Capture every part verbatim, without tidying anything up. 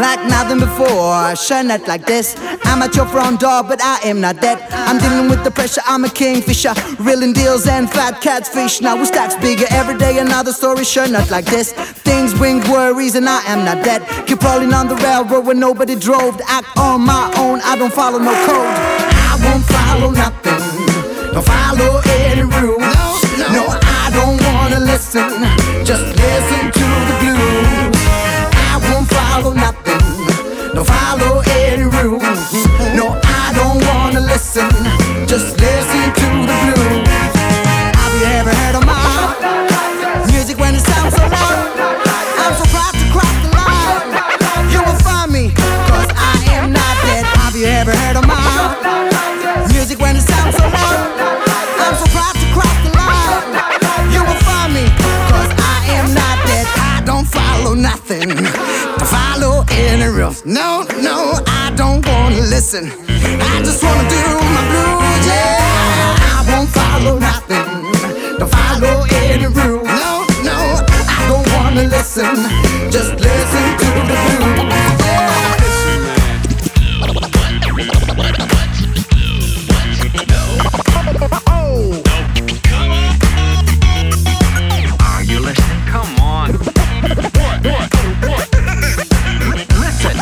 like nothing before. Sure, not like this. I'm at your front door, but I am not dead. I'm dealing with the pressure, I'm a kingfisher, reeling deals and fat catfish. Now we stacks bigger every day, another story. Sure, not like this. Things bring worries and I am not dead. Keep rolling on the railroad where nobody drove. To act on my own, I don't follow no code. I won't follow nothing, don't follow any rule. No, no, no, I don't wanna listen, just listen to the blues. I won't follow nothing, don't follow any rules. No, I don't wanna listen, just listen to the blues. Have you ever heard of my music when it sounds so loud? I'm so proud to cross the line. You will find me, cause I am not dead. Have you ever heard of my music when it sounds so loud? I'm so proud to cross the line. You will find me, cause I am not dead. I don't follow nothing, to follow any rules. No, no, I don't wanna listen, I just wanna do my blues, yeah. I won't follow nothing, to follow any rules. No, no, I don't wanna listen, just listen to the blues, yeah. Are you listening? Come on. Listen.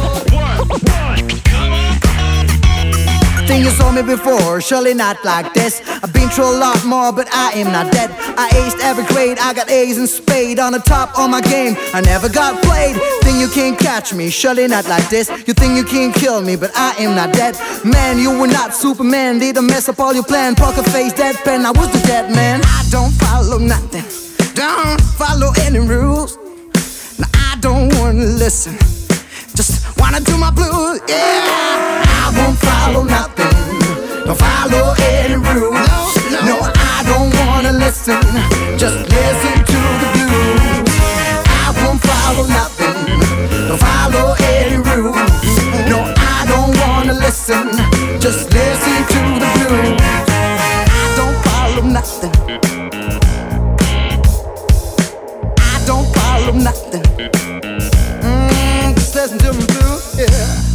Thing you saw me before, surely not like this. I've been through a lot more, but I am not dead. I aced every grade, I got A's in spade. On the top of my game, I never got played. Think you can't catch me, surely not like this. You think you can't kill me, but I am not dead. Man, you were not Superman, they done mess up all your plan. Poker face, deadpan, I was the dead man. I don't follow nothing, don't follow any rules. No, I don't wanna listen, just wanna do my blues, yeah. I won't follow nothing, don't follow any rules. No, no, no, I don't wanna listen, just listen to the blues. I won't follow nothing, don't follow any rules. No, I don't wanna listen, just listen to the blues. I don't follow nothing, I don't follow nothing. Mm, just listen to the blues, yeah.